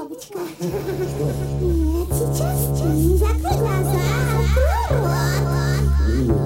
Бобочка. Нет, сейчас не закрой глаза, открой рот.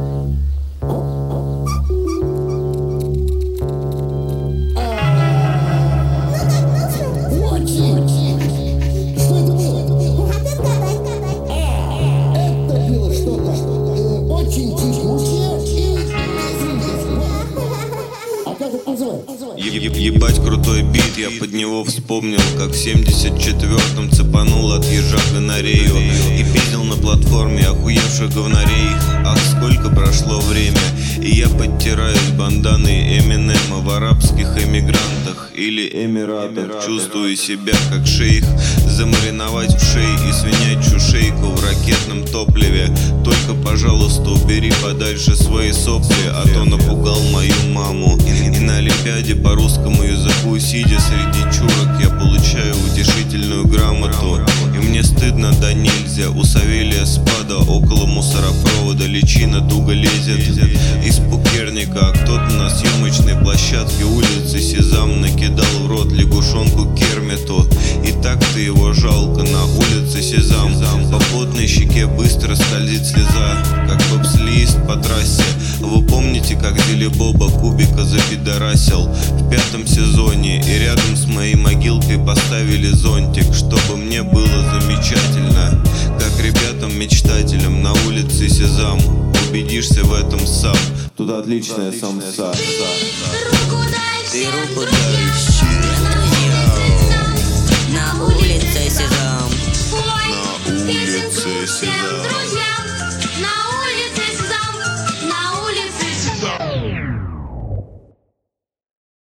Ебать крутой бит, я под него вспомнил, как в 74-м цепанул от ежа гонорею и пиздил на платформе охуевших говнарей. Ах, сколько прошло время, и я подтираюсь банданой Эминема в арабских эмигрантах или эмиратах. Чувствую себя как шейх, замариновать в шее и свинячью шейку в ракетном топливе. Только, пожалуйста, убери подальше свои сопли, а то напугал мою маму. И на Олимпиаде по русскому языку, сидя среди чурок, я получаю утешительную грамоту. И мне стыдно да нельзя. У Савелия спада около мусоропровода личина туго лезет из пукерника, а кто-то на съемочной площадке улицы Сезам накидал в рот лягушонку Кермиту. И так-то его жалко на улице Сезам. По потной щеке быстро скользит слеза, как бобслист по трассе. Вы помните, как Дили Боба Кубика запидорасил в 5-м сезоне, и рядом с моей могилкой поставили зонтик, чтобы мне было замечательно, как ребятам-мечтателям на улице Сезам. Убедишься в этом сам. Тут отличная самса. Руку дай, ты руку дай.